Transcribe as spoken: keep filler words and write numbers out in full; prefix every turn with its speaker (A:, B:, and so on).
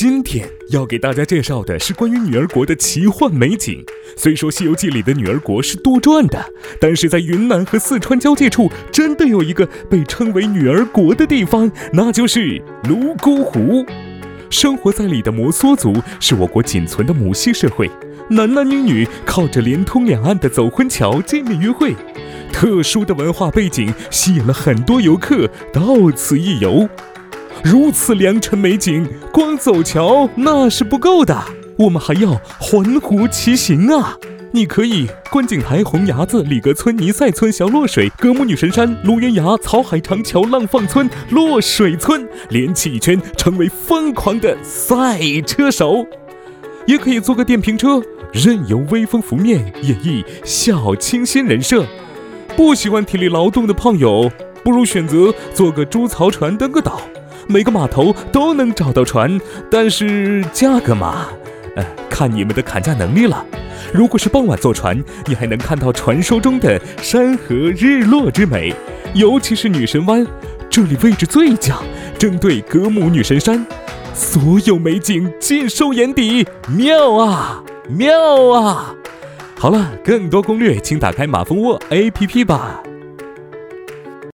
A: 今天要给大家介绍的是关于女儿国的奇幻美景。虽说《西游记》里的女儿国是杜撰的，但是在云南和四川交界处，真的有一个被称为女儿国的地方，那就是泸沽湖。生活在里的摩梭族是我国仅存的母系社会，男男女女靠着连通两岸的走婚桥见面约会。特殊的文化背景吸引了很多游客到此一游。如此良辰美景，光走桥那是不够的，我们还要环湖骑行啊！你可以观景台、红崖子、里格村、尼赛村、小洛水、格姆女神山、芦园崖、草海长桥、浪放村、落水村，连起一圈，成为疯狂的赛车手。也可以坐个电瓶车，任由微风拂面，演绎小清新人设。不喜欢体力劳动的胖友，不如选择坐个猪槽船登个岛。每个码头都能找到船，但是价格嘛，呃，看你们的砍价能力了。如果是傍晚坐船，你还能看到传说中的山河日落之美，尤其是女神湾，这里位置最佳，正对格姆女神山，所有美景尽收眼底，妙啊妙啊！好了，更多攻略请打开马蜂窝 A P P 吧。